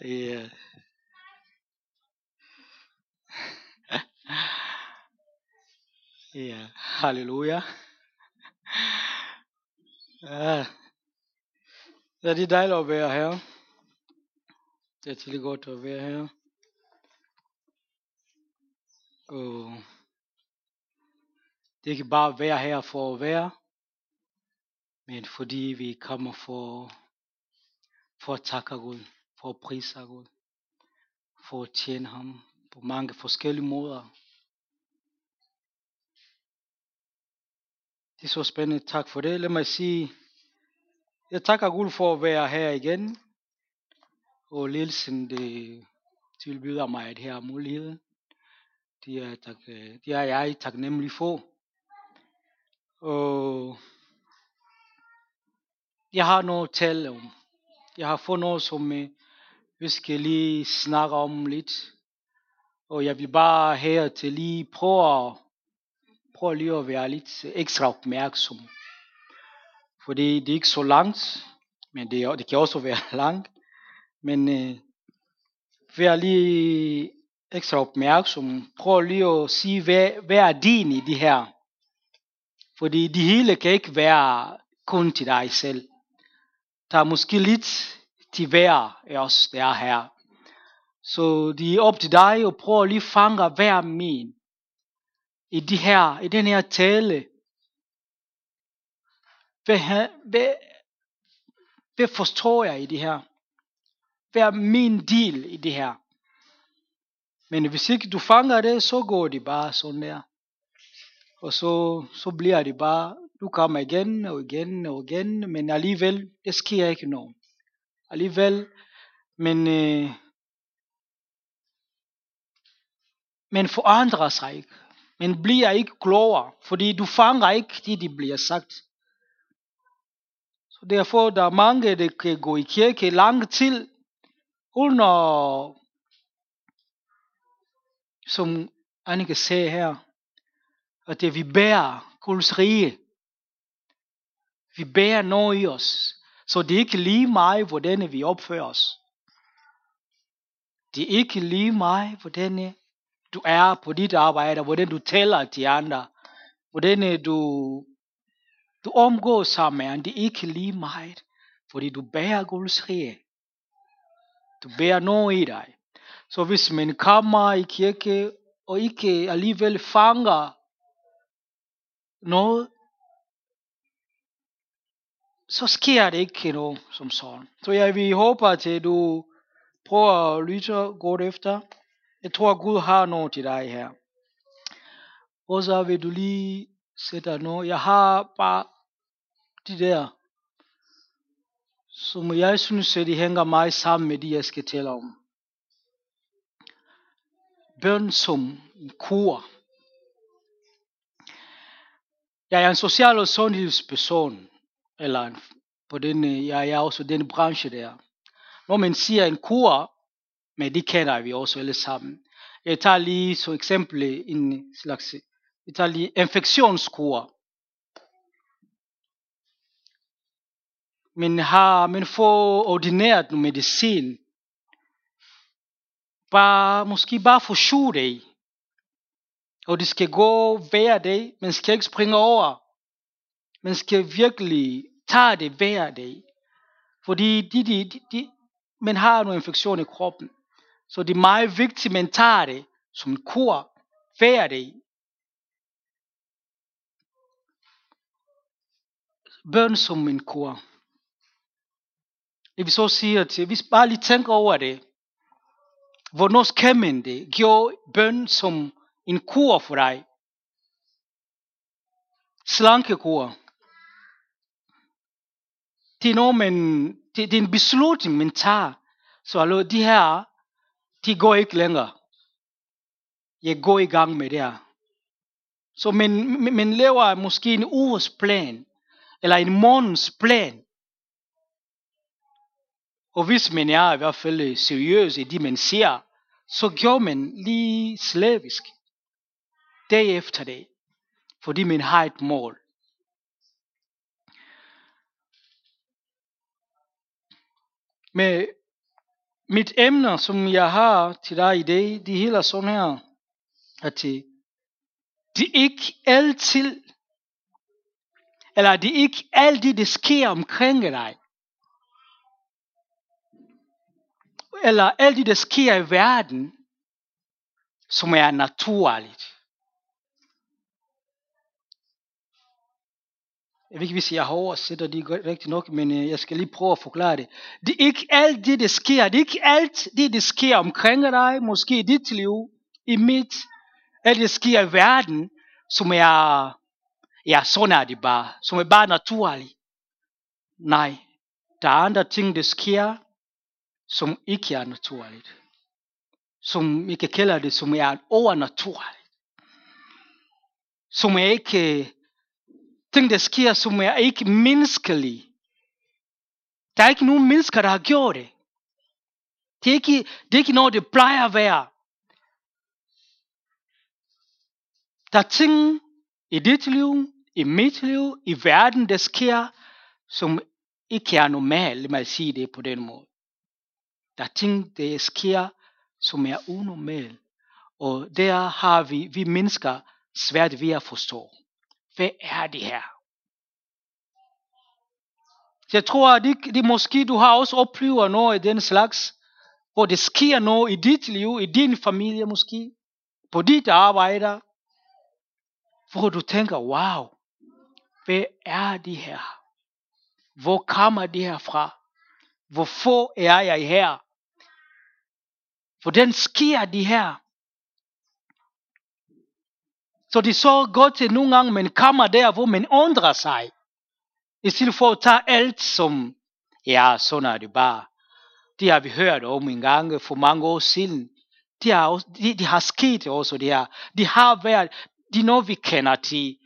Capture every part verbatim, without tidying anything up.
Ja. Ja. Halleluja. Ja. Ja, det er dejligt at være her. Det er til godt at være her. Og det er ikke bare at være her for at være, men fordi vi kommer for, for at takke Gud, for at prise Gud, for at tjene ham på mange forskellige måder. Det er så spændende. Tak for det. Lad mig sige, jeg takker Gud for at være her igen. Og ledelsen, det tilbyder mig det her mulighed. Det er, tak, det er jeg taknemmelig for. Og jeg har noget at tale om. Jeg har fået noget, som vi skal lige snakke om lidt. Og jeg vil bare her til lige prøve at, prøve lige at være lidt ekstra opmærksom. Fordi det er ikke så langt, men det, er, det kan også være langt. Men øh, vær lige ekstra opmærksom. Prøv lige at sige, hvad, hvad er din i det her? Fordi det hele kan ikke være kun til dig selv. Der er måske lidt til hver af os, der er her. Så det er op til dig at prøve lige at fange hver min i det her, i den her tale. Hvad, hvad, hvad forstår jeg i det her? Hvad er min del i det her? Men hvis ikke du fanger det, så går det bare sådan der. Og så, så bliver det bare, du kommer igen og igen og igen, men alligevel, det sker ikke noget. Alligevel, men, øh, men forandrer sig ikke. Men bliver ikke klogere, fordi du fanger ikke det, de bliver sagt. Så derfor, der er mange, der kan gå i kirke lang tid, uden at, som Annika sagde her, at det vi bærer Guds rige. Vi bærer noget i os. Så det er ikke lige meget, hvordan vi opfører os. Det er ikke lige meget, hvordan du er på dit arbejde, hvordan du taler til andre, hvordan du, du omgås sammen. Det er ikke lige meget, fordi du bærer Guds rige. Du bærer noget i dig. Så hvis man kommer i kirke, og ikke alligevel fanger noget, så sker det ikke noget som sådan. Så jeg vil håbe, at du prøver at lytte godt efter. Jeg tror, at Gud har noget til dig her. Og så vil du lige sætte noget. Jeg har bare de der, som jeg synes, at de hænger meget sammen med de, jeg skal tale om. Bøn som kur. Jeg er en social- og sundhedsperson, eller på den, jeg er også den branche der. Når man siger en kur, men det kender vi også alle sammen. Jeg tager lige som eksempel en slags, jeg tager lige infektionskur. Man har, man får ordineret noget medicin, bare, måske bare for syv dage. Og det skal gå hver dag, man skal ikke springe over. Man skal virkelig tage det hver dag. Fordi de, de, de, de, man har nogle infektion i kroppen. Så det er meget vigtigt, at man tager det som en kur hver dag. Bøn som en kur. Det vil så sige, at hvis bare lige tænker over det, hvornår skal man det? Gjorde bøn som en kur for dig? Slankekur. Det er noget, man, det, det er en beslutning, man tager. Så altså, de her, de går ikke længere. Jeg går i gang med det her. Så man, man laver måske en uges plan, eller en måneds plan. Og hvis man er i hvert fald seriøs i det, man siger, så gør man lige slavisk. Dag efter dag. Fordi man har et mål. Men Mit emne, som jeg har til dig i dag, det hele er sådan her, at det er ikke altid, eller det er ikke altid, det sker omkring dig, eller altid, det sker i verden, som er naturligt. Jeg ved ikke, hvis jeg har oversat det rigtigt nok, men jeg skal lige prøve at forklare det. Det er ikke alt det, der sker. Det er ikke alt det, der sker omkring dig, måske i dit liv, i mit, alt det sker i verden, som er, ja, sådan er det bare, som er bare naturligt. Nej, der er andre ting, der sker, som ikke er naturligt. Som vi kan kalde det, som er overnaturligt. Som er ikke ting, der sker, som er ikke menneskelige. Der er ikke nogen mennesker, der har gjort det. Det er ikke, det er ikke noget, det plejer at være. Der er ting i dit liv, i mit liv, i verden, der sker, som ikke er normalt, lad mig sige det på den måde. Der er ting, der sker, som er unormalt. Og der har vi, vi mennesker, svært ved at forstå. Hvad er det her? Jeg tror, at det, det måske du har også oplevet noget i den slags, hvor det sker noget i dit liv, i din familie måske, på dit arbejde, hvor du tænker, wow, hvad er det her? Hvor kommer det her fra? Hvorfor er jeg her? Hvordan sker det her? Så det er så godt til nogle gange, man kommer der, hvor man undrer sig. I stedet for at tage alt som, ja, sådan er det bare. Det har vi hørt om en gang for mange år siden. Det har, også, det, det har sket også det her. Det har været, det er noget vi kender til.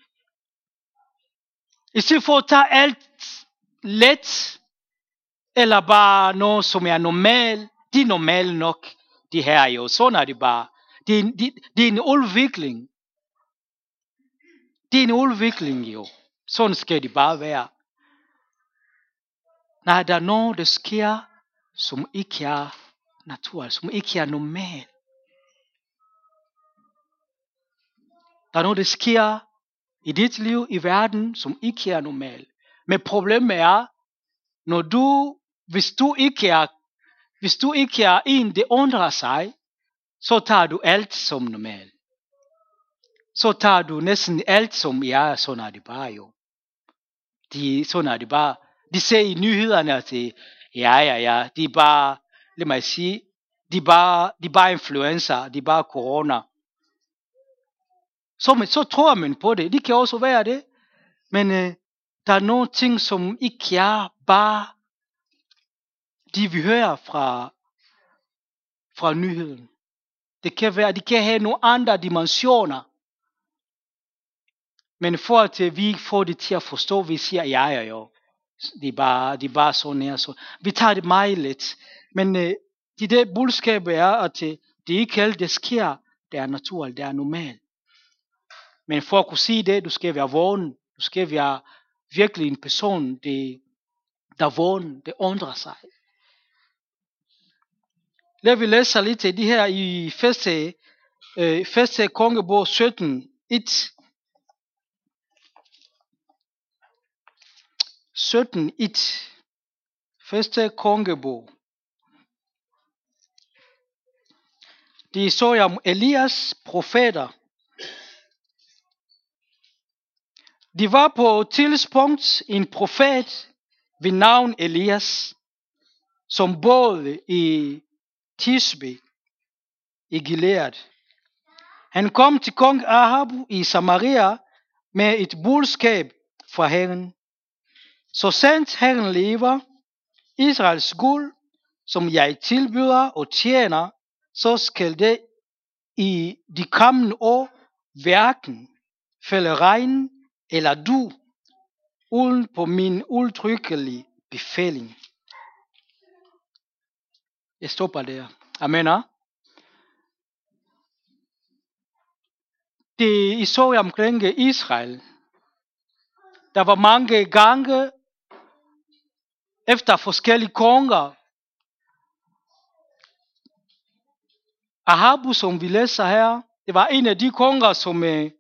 I stedet for at tage alt let, eller bare noget som er normalt. Det er normalt nok, det her jo. Sådan er det bare. Det er, det, det er en udvikling. Det er en udvikling jo. Sådan skal det bare være. Nej, der er noget, der sker, som ikke er naturligt, som ikke er normalt. Der er noget, der sker i dit liv, i verden, som ikke er normalt. Men problemet er, når du, hvis du ikke er, hvis du ikke er en, der undrer sig, så tager du alt som normalt. Så tager du næsten alt som, ja, sådan er det bare jo. De, sådan er det bare. De ser i nyhederne, at det, ja, ja, ja, de er bare, lad mig sige, de er bare, de er bare influencer, de er bare corona. Så, så tror man på det. Det kan også være det. Men øh, der er nogle ting, som ikke er bare de vi hører fra, fra nyheden. Det kan være, de kan have nogle andre dimensioner. Men for at vi får det til at forstå, vi siger, ja, ja, jo. Det er bare, det er bare sådan her. Så. Vi tager det meget let. Men øh, det der budskab er, at øh, det er ikke alt, det sker, det er naturligt, det er normalt. Men for at kunne sige det, du skal være vågen. Du skal være virkelig en person, der, der vågen, der undrer sig. Lad vi læse lidt af det her i første, øh, første kongebog sytten, et. sytten, et. Første kongebog. Det så jeg om Elias profeter. Det var på et tidspunkt en profet ved navn Elias, som boede i Tisbe i Gilead. Han kom til kong Ahab i Samaria med et budskab fra Herren. Så sandt Herren lever, Israels Gud, som jeg tilbyder og tjener, så skal det i de kommende år hverken falde regn eller du, uden på min udtrykkelige befaling. Jeg stopper der. Amen. Det I så omkring Israel. Der var mange gange efter forskellige konger, Ahabu, som vi læser her, det var en af de konger, som, øh,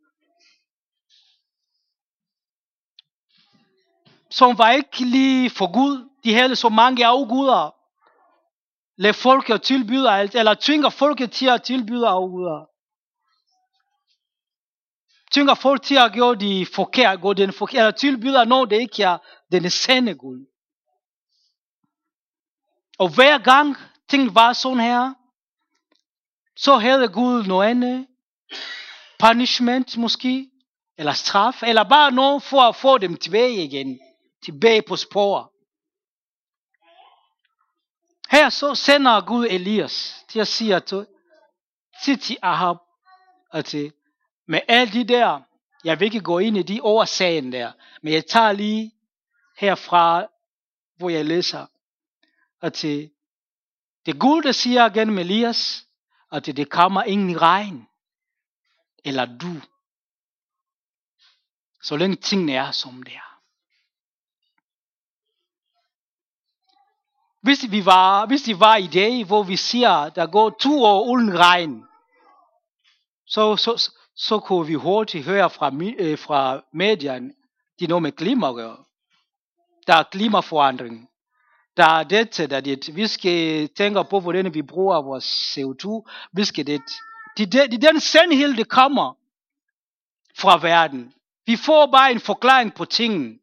som var ikke lige for Gud. De havde så mange afguder. Lad folket tilbyde alt, eller tvinger folket til at tilbyde afguder. Tvinger folk til at gøre de forkert, gå den forkert, eller tilbyder noget, det ikke er den sande Gud. Og hver gang ting var sådan her, så havde Gud noget andet, punishment måske, eller straf, eller bare noget for at få dem tilbage igen, tilbage på spor. Her så sender Gud Elias til at sige til, til, til Ahab, at med alle de der, jeg vil ikke gå ind i de årsagen der, men jeg tager lige herfra, hvor jeg læser, at det er Gud, der siger gennem Elias, at det kommer ingen regn, eller du, så længe tingene er som det er. Hvis vi var, hvis det var i dag, hvor vi siger, der går to år uden regn, så, så, så kunne vi hurtigt høre fra, øh, fra medierne, det er noget med klima at gøre. Der er klimaforandring. Der er dette, der er det. Vi skal tænke på, hvordan vi bruger vores C O to. Vi skal det. Det er det, den sandhed, der kommer fra verden. Vi får bare en forklaring på tingene.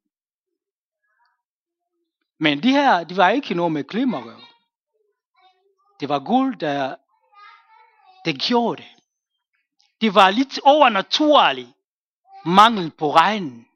Men de her, det var ikke noget med klima at gøre. Det var Gud, der, der gjorde det. Det var lidt overnaturligt mangel på regn.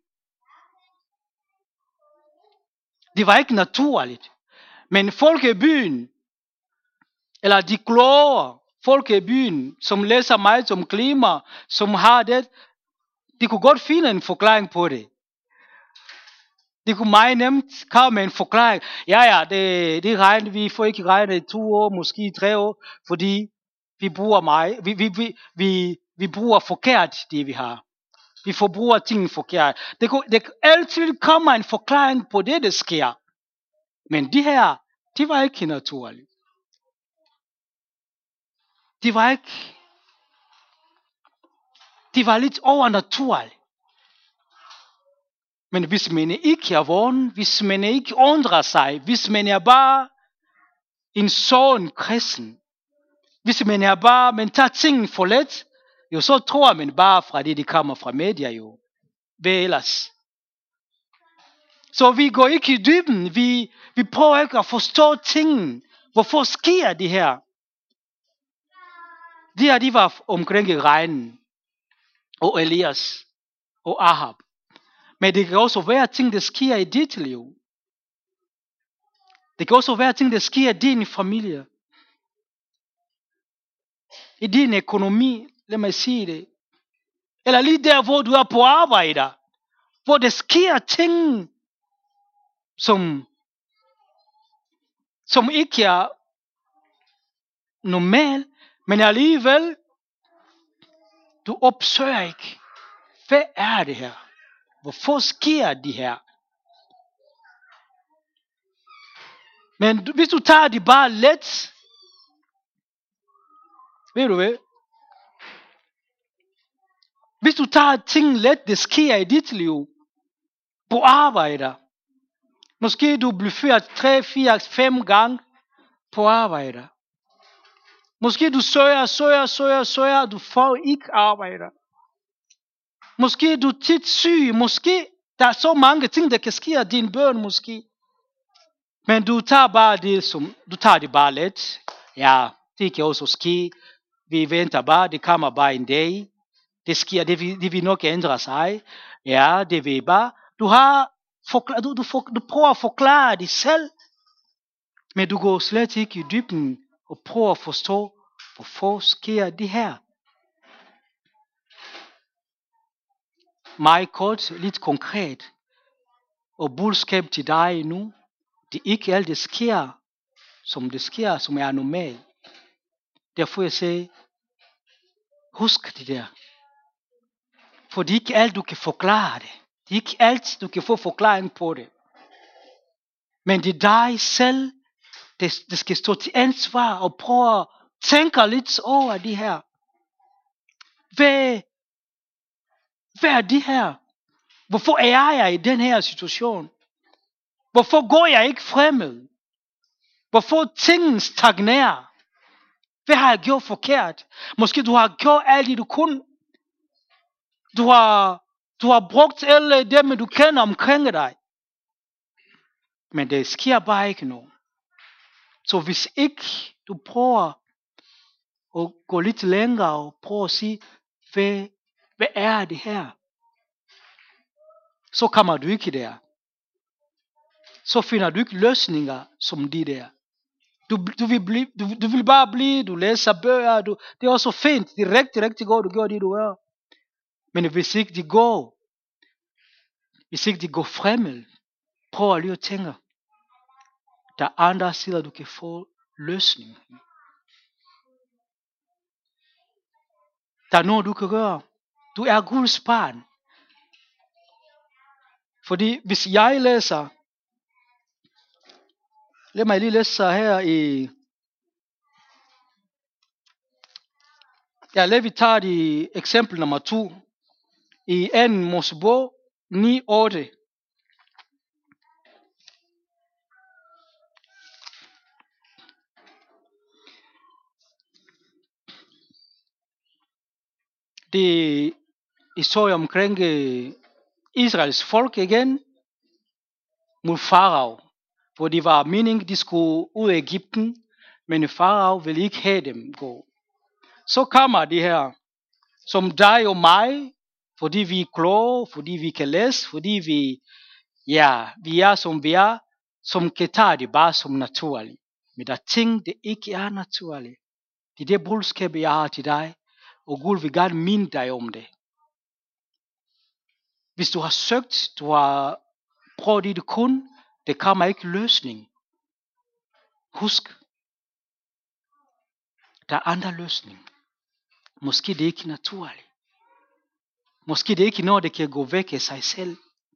Det var ikke naturligt. Men folk i byen, eller de kloge folk i byen, som læser meget om klima, som har det, de kunne godt finde en forklaring på det. De kunne meget nemt komme med en forklaring. Ja, ja, det, det regner, vi får ikke regn i to år, måske tre år, fordi vi bruger meget, vi, vi, vi, vi, vi bruger forkert det, vi har. Vi forbruger ting forkert. Det kunne, det altid kommer en forklaring på det, der sker. Men de her, det var ikke naturligt. Det var ikke, det var lidt overnaturligt. Men hvis man ikke er vågen, hvis man ikke undrer sig, hvis man er bare en sådan kristen, hvis man er bare, man tager tingene for let, jo så tror man bare fra det, de kommer fra media jo. Hvad ellers? Så vi går ikke i dybden, vi, vi prøver ikke at forstå tingene. Hvorfor sker det her? De her, de var omkring regnen, og Elias, og Ahab. Men det kan også være ting, der sker i dit liv. Det kan også være ting, der sker i din familie. I din økonomi, lad mig sige det. Eller lige der, hvor du er på arbejde. Hvor der sker ting, som, som ikke er normal, men alligevel, du opsøger ikke. Hvad er det her? Hvorfor sker det her? Men du, hvis du tager det bare let, ved du hvad? Hvis du tager ting let, det sker i dit liv, på arbejde. Måske du bliver fyret tre, fire, fem gange på arbejde. Måske du søger, søger, søger, søger, du får ikke arbejde. Måske du er tit syg, måske der er så mange ting, der kan ske af dine børn måske. Men du tager bare det som, du tager det bare let. Ja, det kan også ske. Vi venter bare, det kommer bare en dag. Det sker, det vil, det vil nok ændre sig. Ja, det vil bare. Du har, forklar, du, du, for, du prøver at forklare det selv. Men du går slet ikke i dybden og prøver at forstå, hvorfor sker det her. Meget kort, lidt konkret. Og budskab til dig nu. Det er ikke alt det sker, som det sker, som er normalt. Derfor jeg siger, husk det der. For det er ikke alt, du kan forklare det. Det er ikke alt, du kan få forklaring på det. Men det er dig selv, det, det skal stå til ansvar og prøve tænker lidt over de her. Hvad, hvad er det her? Hvorfor er jeg i den her situation? Hvorfor går jeg ikke fremad? Hvorfor tingene stagnerer? Hvad har jeg gjort forkert? Måske du har gjort alt det du kunne. Du har, du har brugt alle dem du kender omkring dig. Men det sker bare ikke noget. Så hvis ikke du prøver at gå lidt længere og prøve at sige, hvad, hvad er det her? Så kommer du ikke der. Så finder du ikke løsninger som de der. Du, du, vil, blive, du, du vil bare blive, du læser bøger, du, det er også fint, det er rigtig, rigtig godt, du gør det, du gør. Men hvis ikke de går, hvis ikke de går fremad, prøv lige at tænke, der er andre sider, du kan få løsning. Der er noget, du kan gøre. Du er Guds barn. Fordi hvis jeg læser, lad mig lige læse her i, ja, lad vi tage det eksempel nummer to, i anden Mosebog ni otte. Det er historie omkring Israels folk igen mod farao. Hvor det var meningen, de skulle ud af Egypten, men farao ville ikke have dem gå. Så kommer det her, som dig og mig, fordi vi er kloge, fordi vi kan læse, fordi vi, ja, vi er som vi er, som kan tage det bare som naturligt. Men der er ting, det ikke er naturligt. Det er det budskab, jeg har til dig, og Gud vil gerne minde dig om det. Hvis du har søgt, du har prøvet det, du kun, det kommer ikke løsning. Husk, der er andre løsninger. Måske det ikke er naturligt. Måske det ikke er noget, der kan gå væk af sig selv.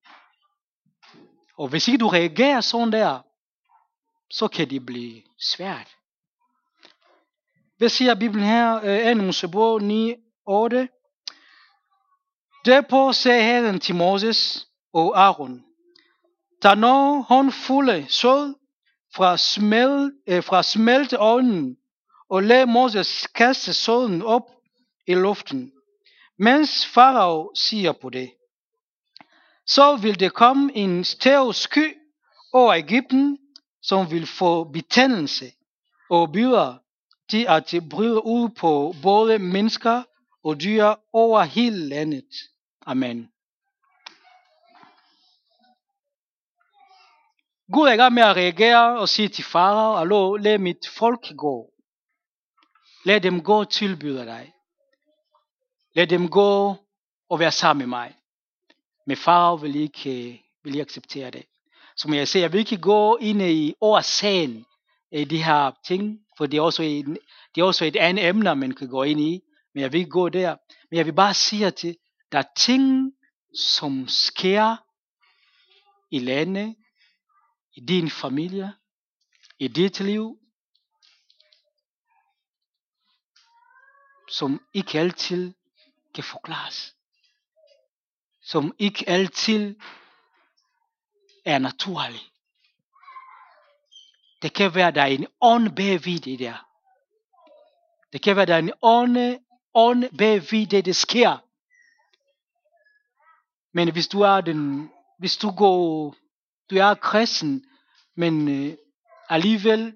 Og hvis ikke du reagerer sådan der, så kan det blive svært. Hvad siger Bibelen her? anden Mosebog ni otte. Derpå sagde Herren til Moses og Aaron, tag nå håndfulde sød fra, smel, øh, fra smelteovnen, og lad Moses kaste søden op i luften, mens farao siger på det. Så vil det komme en stæv sky over Egypten, som vil få betændelse og byder til at bryde ud på både mennesker og dyr over hele landet. Amen. Gud er i gang med at reagere og sige til farao, allo, lad mit folk gå. Lad dem gå og tilbyde dig. Lad dem gå og være sammen med mig. Men farao vil ikke, vil ikke acceptere det. Som jeg siger, jeg vil ikke gå ind i årsagen af de her ting, for det er også et, det er også et andet emne, man kan gå ind i. Men jeg vil ikke gå der. Men jeg vil bare sige til, der er ting, som sker i landet, i din familie, i dit liv, som ikke altid kan forklares. Som ikke altid er naturligt. Det kan være, der er en ånd bagved det der. Det kan være, der er en ånd, ånd bagved det, der sker. Men hvis du er den, hvis du går, du er kristen, men øh, alligevel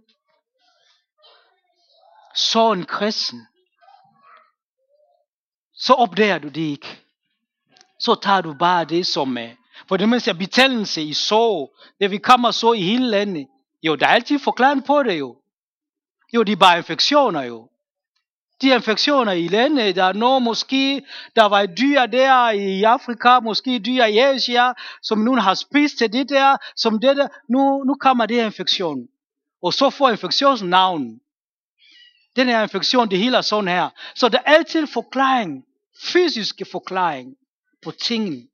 så en kristen, så opdager du det ikke. Så tager du bare det som er. For det man siger, betændelse i så, det vi kommer så i hele landet. Jo, der er altid forklaring på det jo. Jo, det er bare infektioner jo. De infektioner i landet, der er noget måske, der var et dyr der i Afrika, måske dyr i Asia, som nu har spist til det der, som det der, nu, nu kommer det her infektion. Og så får infektionen navn. Den her infektion, det hele er sådan her. Så der er altid forklaring, fysiske forklaring på tingene.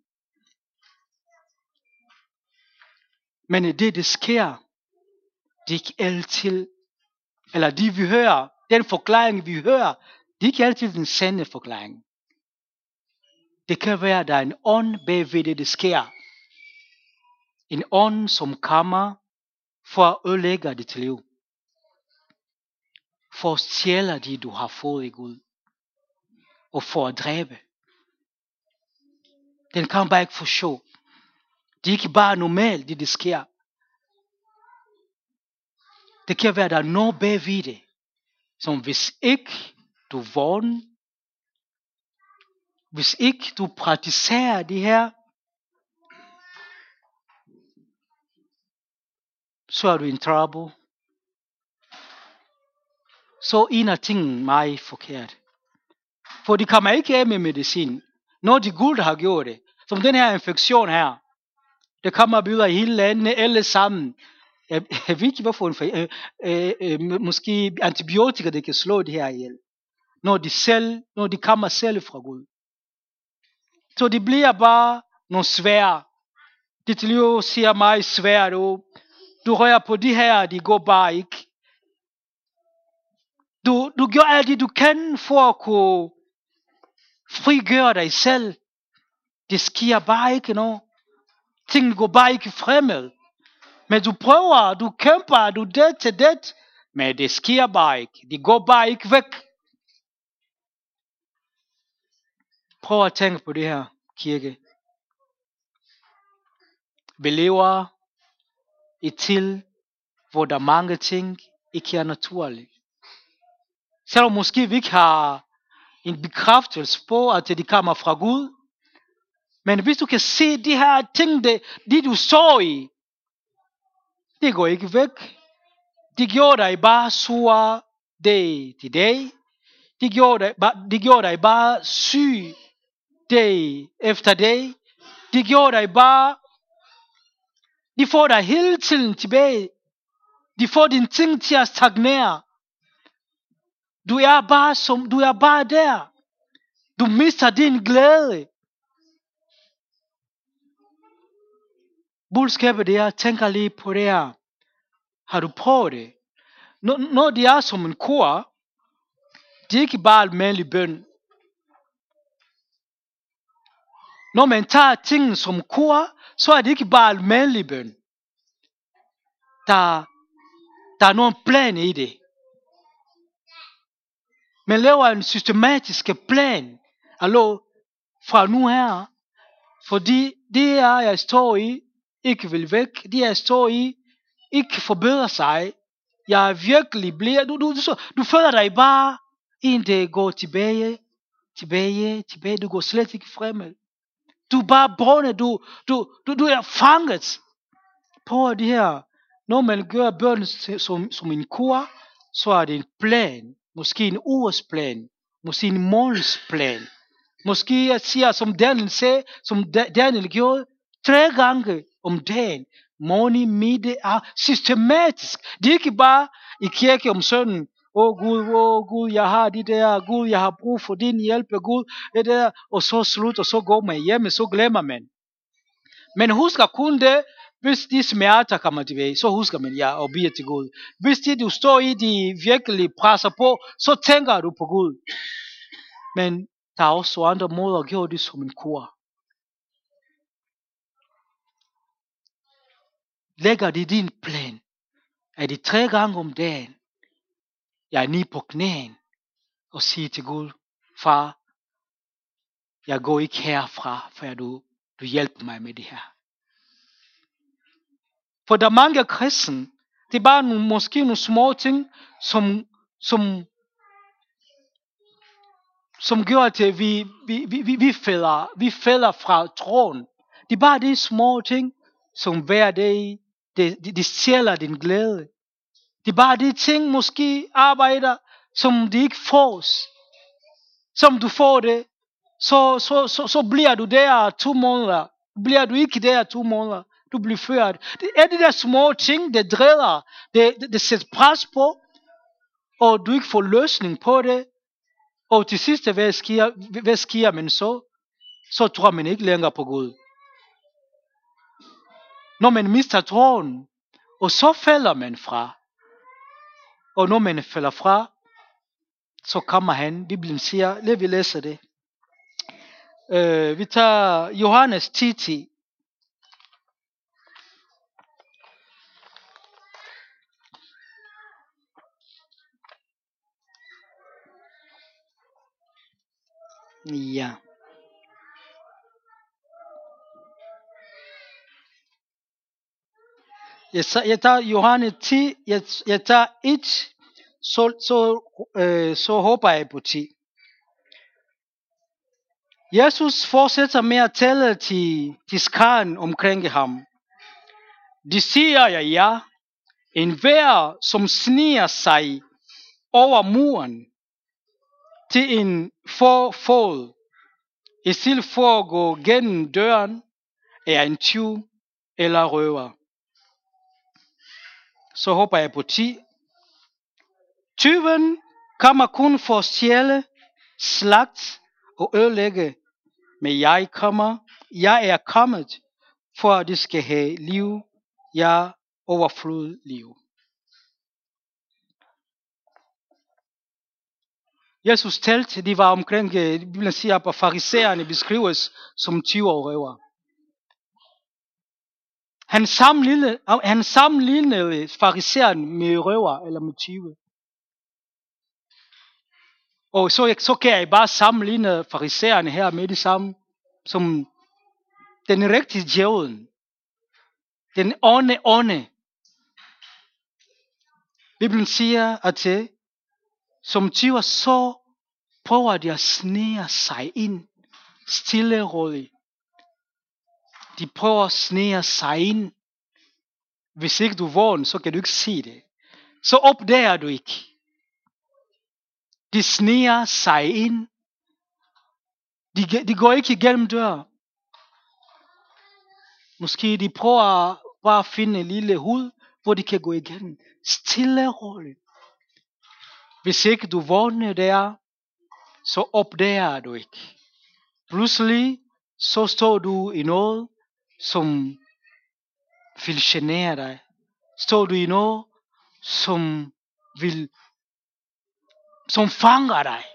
Men det, det sker, det er ikke altid, eller de vi hører, Den forklaring, vi hører, det er ikke altid den sande forklaring. Det kan være, at der er en ånd bagved det, det sker. En ånd, som kommer for at ødelægge dit liv. For at stjæle det, du har fået i Gud. Og for at dræbe. Den kan bare ikke forstå. Det er ikke bare normalt, det, det sker. Det kan være, at der er noget bagved det. Som hvis ikke du vågner, hvis ikke du praktiserer det her, så er du in trouble. Så en af tingene meget forkert. For de kommer ikke af med medicin. Når de Gud har gjort det. Som den her infektion her. Det kommer videre i hele landet, alle sammen. Jeg, jeg ved ikke, hvorfor en øh, øh, øh, måske antibiotika, det kan slå det her ihjel. Når de selv, når de kommer selv fra Gud. Så det bliver bare nogle svære. Dit liv siger meget svært. Du, du rører på de her, de går bare ikke. Du, du gør alt det, du kan for at kunne frigøre dig selv. Det sker bare ikke noget. Tingene går bare ikke fremad. Men du prøver, du kæmper, du det til det. Men det sker bare ikke. Det går bare ikke væk. Prøv at tænke på det her, kirke. Vi lever i tid, hvor der er mange ting, ikke er naturlige. Selvom måske vi ikke har en bekræftelse på, at det kommer fra Gud. Men hvis du kan se de her ting, det, de du så i, det går ikke væk. De gjorde dig bare sur dag til dag. De gjorde dig, de gjorde dig bare syg dag efter dag. De gjorde dig bare, de får dig hele tiden tilbage. De får dine ting til at stagnere. Du er bare som, du er bare der. Du mister din glæde. Budskabet det er, tænker lige på det her. Har du prøvet det? Når, når det er som en kur, det er ikke bare almindelig bøn. Når man tager tingene som kur, så er det ikke bare almindelig bøn. Der, der er nogen plan i det. Man laver en systematisk plan. Allo, fra nu her. Fordi det er, jeg står i, ikke vil væk. Det jeg står i, ikke forbedrer sig. Jeg virkelig bliver, du, du, du, du føler dig bare, en det går tilbage, tilbage, tilbage. Du går slet ikke fremad. Du er bare brundet, du, du, du, du er fanget. På det her, når man gør bøn som, som en kur, så er det en plan. Måske en årsplan. Måske en månedsplan. Måske jeg siger, som Daniel sagde, som Daniel gjorde, tre gange om dagen. Morgen, middag, er systematisk. Det er ikke bare i kirke om søndagen. Åh oh, Gud, åh oh, Gud, jeg har det der. Gud, jeg har brug for din hjælp, Gud. Det der. Og så slut, og så går man hjem, så glemmer man. Men husk at kun det, hvis de smerter kommer tilbage, så husker man ja og beder til Gud. Hvis det du står i, de virkelig presser på, så tænker du på Gud. Men der er også andre måder at gøre det som en kur. Lægger det din plan, er det tre gange om dagen, jeg er nede på knæen og siger til Gud, far, jeg går ikke herfra, for du, du hjælper mig med det her. For der er mange kristne, det er bare nogle, måske nogle små ting, som, som, som gør, at vi, vi, vi, vi, falder, vi falder fra troen. Det er bare de små ting, som hver dag, det, det, det stjæler din glæde. Det er bare de ting, måske arbejder, som de ikke får. Som du får det, så, så, så, så bliver du der to måneder. Bliver du ikke der to måneder. Du bliver ført. Det er de der små ting, det driller, det, det, det sætter pres på, og du ikke får løsning på det. Og til sidst, hvad sker, hvad sker man så? Så tror man ikke længere på Gud. Når man mister troen, og så falder man fra. Og når man falder fra, så kommer han. Bibelen siger, lad vi læse det. Øh, vi tager Johannes ti ti. Ja. Jeg tager, jeg tager Johannes ti, jeg, jeg tager et, så, så, øh, så håber jeg på ti. Jesus fortsætter med at tale til, til skaren omkring ham. De siger jeg ja, en hver som sniger sig over muren til en forfod, i stedet for at gå gennem døren, er en tyv eller røver. Så håber jeg på ti. Tyven kommer kun for at stjæle, slagt og ødelægge, men jeg kommer, jeg er kommet, for at de skal have liv, ja, overflod liv. Jesus talte, de var omkring, Bibelen siger, at farisæerne beskrives som tyve og røver. Han sammenlignede, han sammenlignede farisæerne med røver eller med tyve. Og så, så kan jeg bare sammenligne farisæerne her med det samme, som den rigtige djævlen. Den onde ånde. Bibelen siger, at det, som tyver, så prøver de at snige sig ind, stille og roligt. De prøver at snige sig ind. Hvis ikke du vågner, så kan du ikke se det. Så opdager du ikke. De sniger sig ind. De, de går ikke igennem dør. Måske de prøver bare at finde en lille hud, hvor de kan gå igennem. Stille og roligt. Hvis ikke du vågner der, så opdager du ikke. Pludselig så står du i noget, som vil genere dig. Står du i noget, som vil, som fanger dig.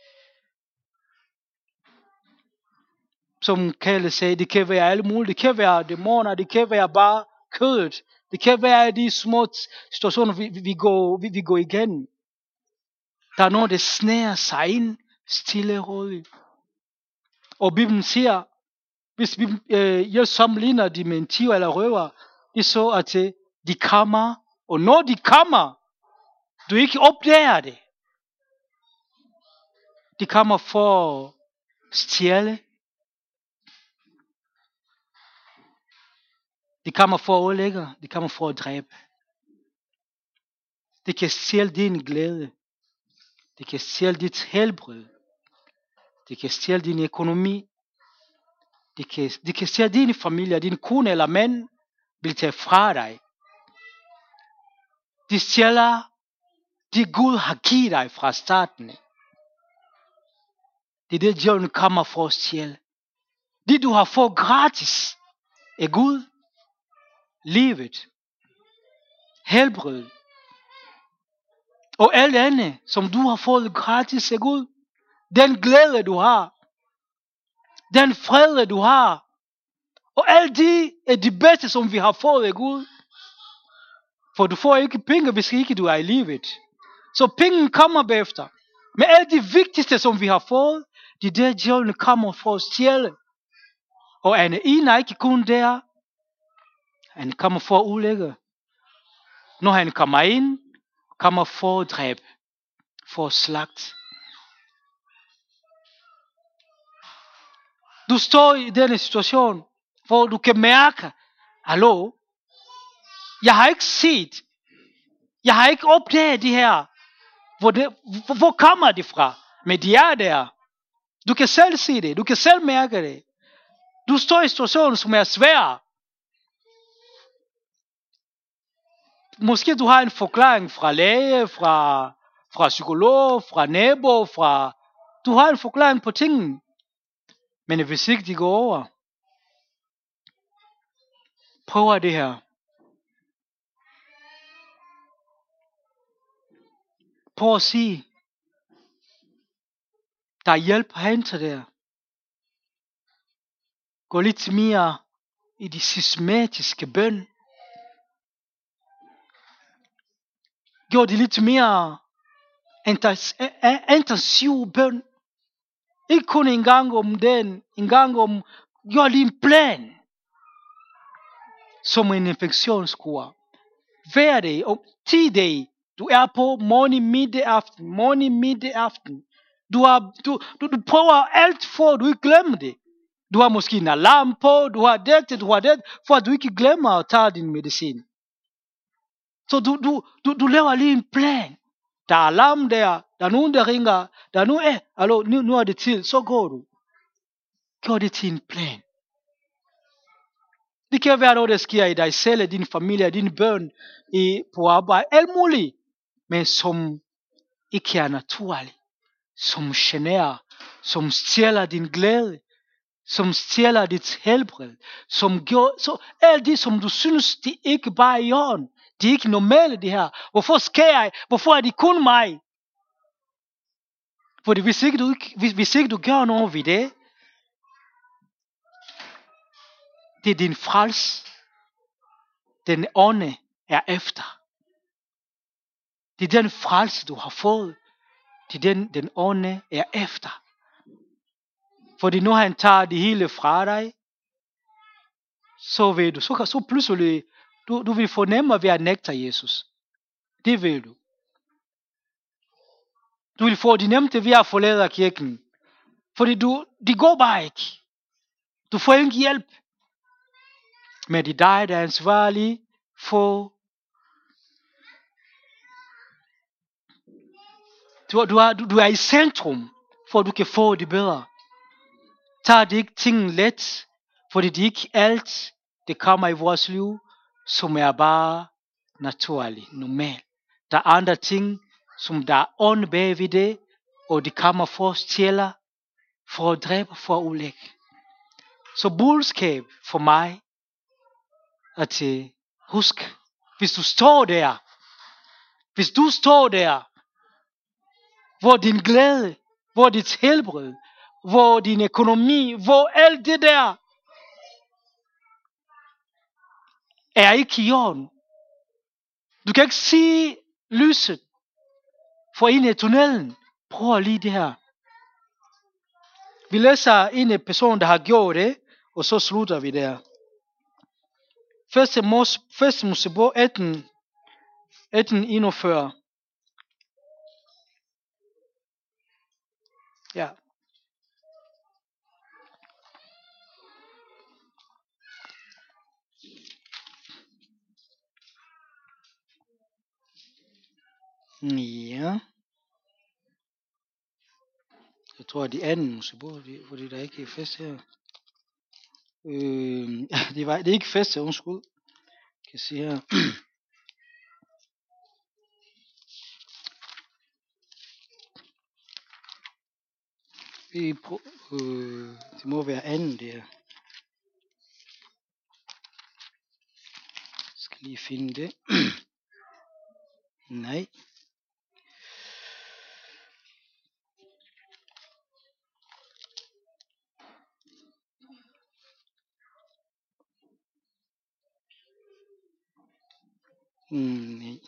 Som Kalle sagde, det kan være alle mulige. Det kan være dæmoner, det kan være bare kødet. Det kan være de små situationer, vi, vi, går, vi, vi går igennem. Der er noget, der snærer sig ind, stille og roligt. Og Bibelen siger, hvis vi øh, jeg sammenligner de med en tyv eller røver, det er så, at øh, de kommer, og når de kommer, du ikke opdager det. De kommer for at stjæle. De kommer for at ødelægge. De kommer for at dræbe. De kan stjæle din glæde. De kan stjæle dit helbred. De kan stjæle din økonomi. De kan, de kan stjæle din familie. Din kone eller mand vil tage fra dig. De stjæler det Gud har givet dig fra starten. Det er det, djævlen kommer for at stjæle. Det du har fået gratis af Gud. Livet. Helbred. Og alt andet, som du har fået gratis af Gud. Den glæde du har. Den fred du har. Og alt det er det bedste, som vi har fået af Gud. For du får ikke penge, hvis ikke du er i livet. Så penge kommer bagefter. Men alt det vigtigste, som vi har fået, det er det, djævlen kommer for at stjæle. Og han er ikke kun der. Han kommer for at ulægge. Når han kommer ind, kommer for at dræbe. For at slagte. Du står i denne situation, hvor du kan mærke, hallo, jeg har ikke set, jeg har ikke opdaget de her, hvor, det, hvor, hvor kommer de fra? Men de er der. Du kan selv se det, du kan selv mærke det. Du står i en situation, som er svær. Måske du har en forklaring fra læge, fra, fra psykolog, fra nabo, fra... Du har en forklaring på tingene. Men hvis ikke de går over, prøv det her. Prøv at sige, der hjælper hen til det. Gå lidt mere i de systematiske bøn. Gør det lidt mere intensiv bøn. Ikke kun en gang om den, en gang om, gør lige en plan. Som en infektionskur. Hver dag, og ti dage, du er på morgen, middag, aften, morgen, middag, aften. Du, har, du, du, du prøver alt for, at du ikke glemmer det. Du har måske en alarm på, du har det, du har det, for at du ikke glemmer at tage din medicin. Så du, du, du, du laver lige en plan. Der er alarm der, der er nogen, der ringer, der er nu, eh, hallo, nu, nu er det tid, så går du. Gør det til en plan. Det kan være noget, der sker i dig selv, din familie, dine børn, i, på arbejde, alt muligt. Men som ikke er naturligt. Som generer, som stjæler din glæde, som stjæler dit helbred, som gør, så alt det, som du synes, det ikke bare er i orden. Det er ikke normalt, det her. Hvorfor sker jeg? Hvorfor er det kun mig? Fordi hvis ikke du, hvis, hvis ikke du gør noget ved det, det er din frels. Den ånde er efter. Det er den frelse, du har fået. Det er den, den ånde er efter. Fordi når han tager det hele fra dig, så vil du, så, så pludselig, du, du vil fornemme ved at nægte Jesus. Det vil du. Du vil få det nemt ved at forlade kirken. Fordi du, det går bare ikke. Du får ikke hjælp. Men det er dig, der er ansvarlig for. Du, du, er, du, du er i centrum, for at du kan få det bedre. Tag det ikke tingene let, fordi det er ikke alt, det kommer i vores liv, som er bare naturligt, normalt. Der er andre ting, som der er ånd bagved det, og det kommer for at stjæle, for at dræbe, for at ulægge. Så budskab for mig, at husk, hvis du står der, hvis du står der, hvor din glæde, hvor dit helbred, hvor din økonomi, hvor alt det der, er ikke i orden. Du kan ikke se lyset for ind i tunnelen. Prøv lige det her. Vi læser en person, der har gjort det, og så slutter vi der. Første Mos, første Mosebog atten, atten enogfyrre. Ja. Ja. Jeg tror, det er anden Mosebog, fordi der ikke er fest her. Øh, det, var, det er ikke fest her, undskyld. Jeg kan se her. Vi prøv, øh, det må være anden der. Jeg skal lige finde det. Nej. Mm, nej.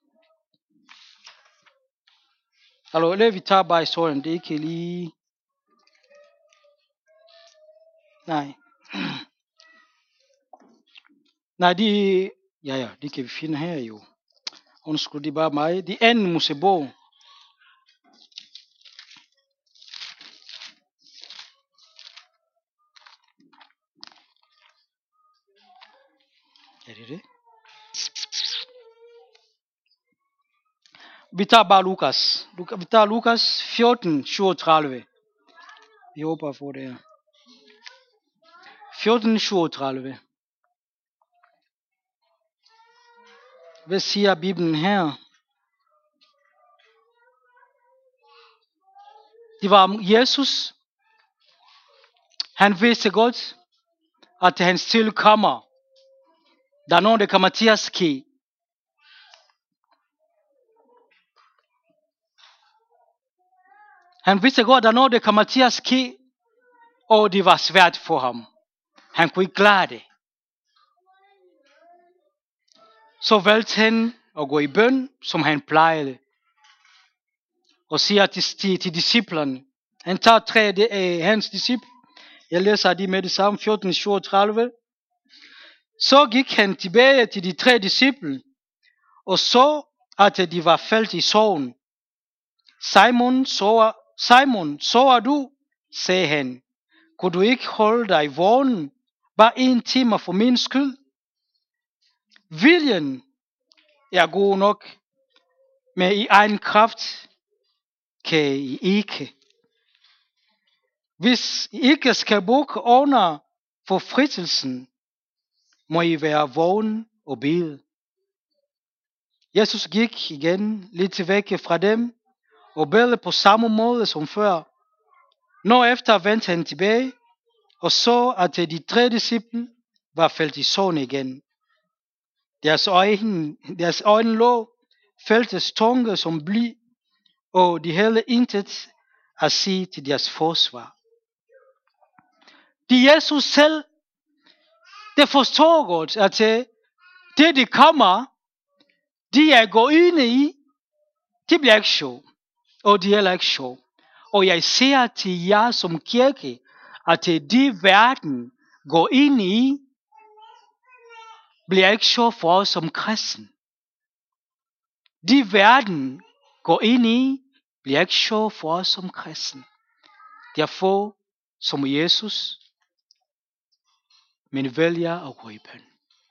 Hallo, lad vi tage bare historien. Det er ikke lige... Nej. Nej, det... Ja, ja, det kan vi finde her jo. Undskyld, det er bare mig. Det er anden Mosebog. Er det det? Vi tager bare Lukas. Vi tager Lukas fjorten syvogtredive. Vi håber på det her. fjorten syvogtredive. Hvad siger Bibelen her? Det var Jesus. Han vidste godt, at hans tid kommer. Der er noget, der kommer til at ske. Han vidste godt, at noget der kommer til at ske, og det var svært for ham. Han kunne ikke klare det. Så valgte han at gå i bøn, som han plejede. Og siger til, til, til disciplerne. Han tager tre af hans disciple. Jeg læser de med det samme, fjorten syvogtredive. Så gik han tilbage til de tre disciple, og så, at de var faldt i sorgen. Simon, så, Simon, sover du? Sagde han. Kunne du ikke holde dig vågen, bare en time for min skyld? Viljen er god nok, men i egen kraft kan I ikke. Hvis I ikke skal bukke under for fristelsen, må I være vågen og bede. Jesus gik igen lidt væk fra dem, og bede på samme måde som før. Når efter vendte han tilbage, og så at de tre disciple var faldt i søvn igen. Deres øjne, deres øjne lå fæltes tunge som bly, og de havde intet at sige til deres forsvar. De Jesus selv, det forstår godt, at det de kommer, de er går ind i, de bliver ikke sjov, og de er heller ikke sjov. Og jeg siger til jer som kirke, at de verden går ind i, bliver ikke sjov for os som kristen. De verden går ind i, bliver ikke sjov for os som kristen. Derfor, som Jesus, men vælger at gå i bøn.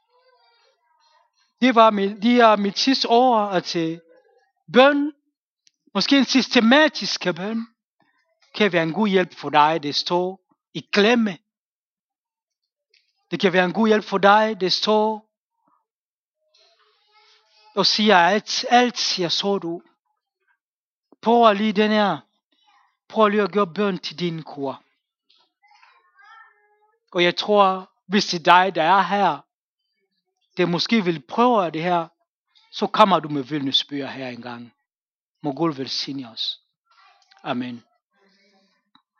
Det var mit, det er mit sidste ord, at bøn, måske en systematisk bøn, kan være en god hjælp for dig, det står i klemme. Det kan være en god hjælp for dig, det står og siger, at alt siger så du. Prøv lige den her. Prøv lige at gøre bøn til din kor. Og jeg tror, hvis det er dig, der er her, der måske vil prøve det her, så kommer du med vidnesbyrd her engang. Må Gud velsigne os. Amen.